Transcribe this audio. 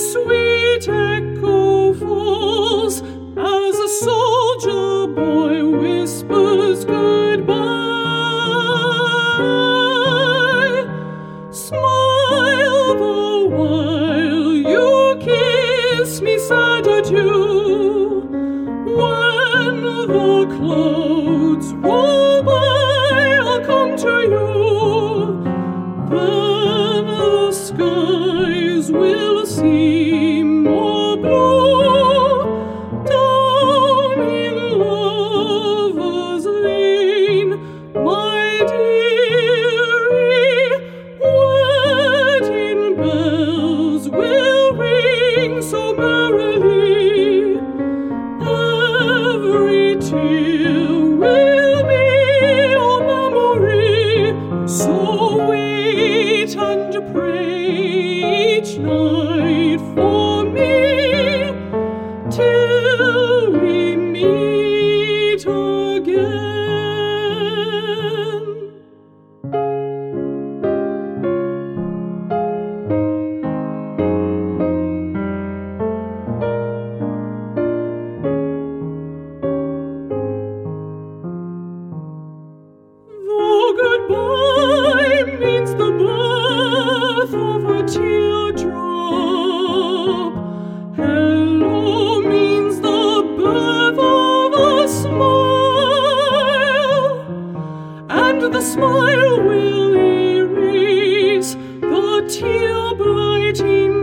sweet echo falls as a soldier boy whispers goodbye. Smile the while you kiss me sad adieu. When the clouds roll by, I'll come to you. Then the skies will seem more blue. Down in Lover's Lane, my dearie, wedding bells will ring so merrily. Every tear will be your memory. So wait and pray each night for me till we meet again. Though goodbye means the birth of a teardrop, hello means the birth of a smile, and the smile will erase the tear blighting